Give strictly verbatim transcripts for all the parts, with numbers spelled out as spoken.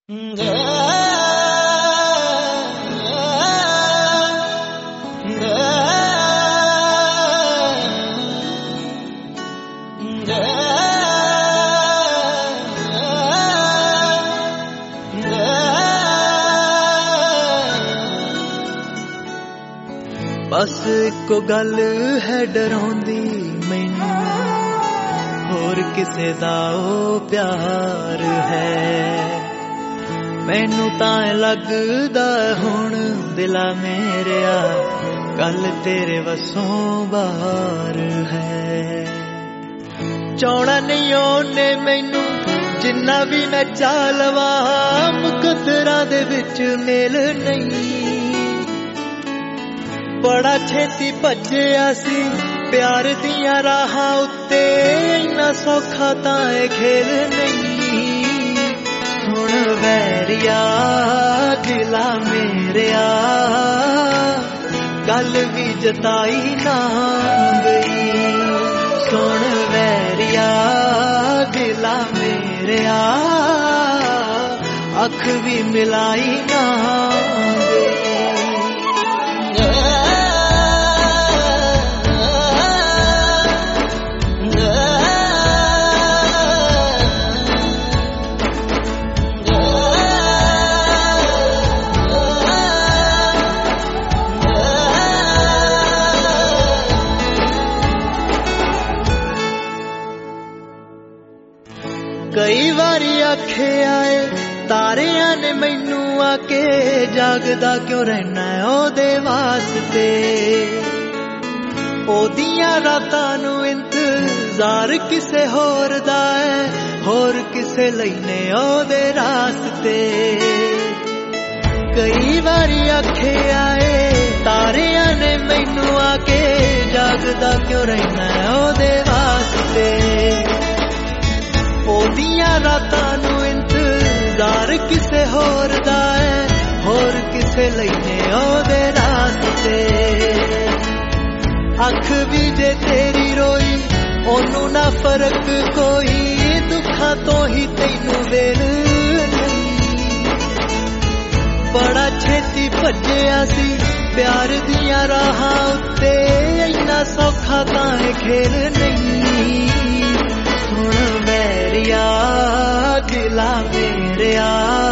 बस इको गल है डराउंदी मैनू होर किसे दा ओ प्यार है। मैनू तां लगदा हुण दिला मेरेया गल तेरे वसों बाहर है। चाहना नहीं ओने मैनू जिन्ना भी मैं चाह लवा मुकद्दरां दे विच मेल नहीं। बड़ा छेती भज्जिया सी प्यार दियां राहां उत्ते इन्ना सौखा तां ए खेल नहीं। सुन वैरिया दिला मेरेया गल भी जताई ना गई। सुन वैरिया दिला मेरेया अख भी मिलाई ना गई। कई बारी आखे आए तारियां ने मैनू आके जागदा क्यों रहना है ओदे वास्ते। ओदियां रातां नू इंतजार किसे होर दा है होर किसे लईने ओदे रास्ते। कई बारी आखे आए तारियां ने मैनू आके जागदा क्यों रहना है ओदे वास्ते। ओदियां रातां नू इंतजार किसे होर दा है होर किसे लईने ओदे रास्ते। अख भी जे तेरी रोई ओनू ना फर्क कोई दुखां तो ही तैनू वेल नहीं। बड़ा छेती भज्जिया सी प्यार दियां राहां उत्ते इन्ना सौखा तां ए खेल नहीं। सुन वैरिया दिला मेरेया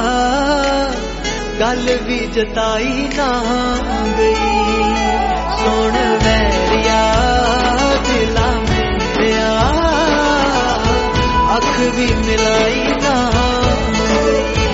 गल भी जताई ना गई। सुन वैरिया दिला मेरेया अख भी मिलाई ना गई।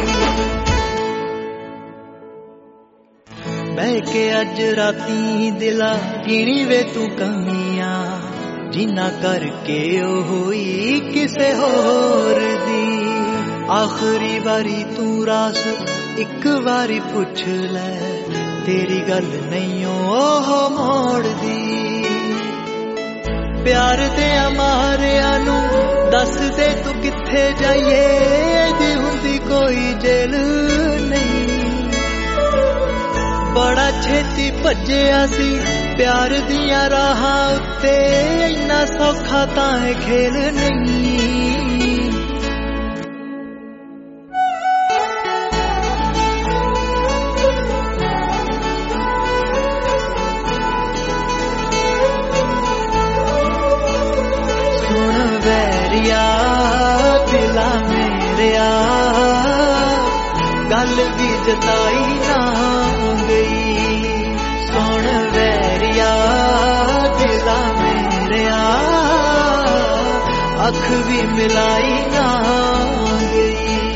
बह के अज राती दिला गिणी वे तू कमियां जिन्ना करके ओ होई किसे होर दी। आखिरी बारी तू रास एक बारी पुछ ले तेरी गल नहीं ओह मोड़ दी। प्यार दे मारिया नू दस दे तू किथे जाइए दी हुंदी कोई जेल नहीं। बड़ा छेती भज्जिया सी प्यार दियां राहां उत्ते इन्ना सौखा तां ए खेल नहीं। सुन वैरिया दिला मेरेया गल भी जताई ना गई। सुन वैरिया दिला मेरेया अख भी मिलाई ना गई।